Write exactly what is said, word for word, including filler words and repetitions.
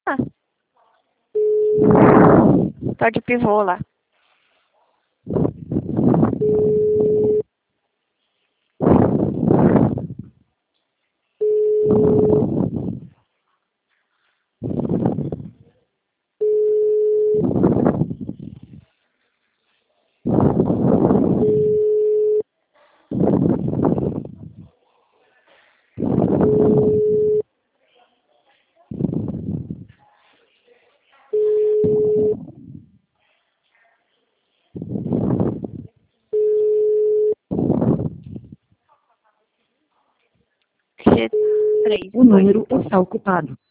Ah, tá de pivô lá. G três, O número está ocupado.